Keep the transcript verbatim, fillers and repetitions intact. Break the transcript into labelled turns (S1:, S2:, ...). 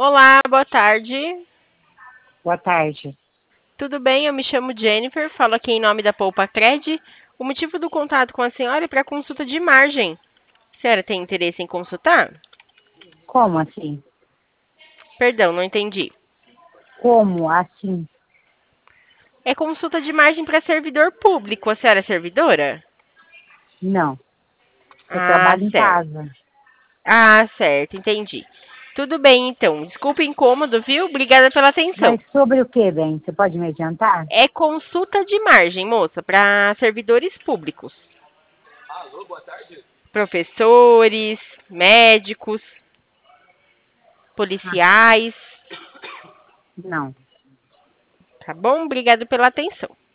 S1: Olá, boa tarde.
S2: Boa tarde.
S1: Tudo bem? Eu me chamo Jennifer, falo aqui em nome da Poupa Cred. O motivo do contato com a senhora é para consulta de margem. A senhora tem interesse em consultar?
S2: Como assim?
S1: Perdão, não entendi.
S2: Como assim?
S1: É consulta de margem para servidor público. A senhora é servidora?
S2: Não. Eu
S1: Ah,
S2: trabalho em
S1: certo.
S2: casa.
S1: Ah, certo, entendi. Tudo bem, então. Desculpa o incômodo, viu? Obrigada pela atenção.
S2: Mas sobre o que, bem? Você pode me adiantar?
S1: É consulta de margem, moça, para servidores públicos. Professores, médicos,
S2: Ah,
S1: policiais.
S2: não.
S1: Tá bom? Obrigado pela atenção.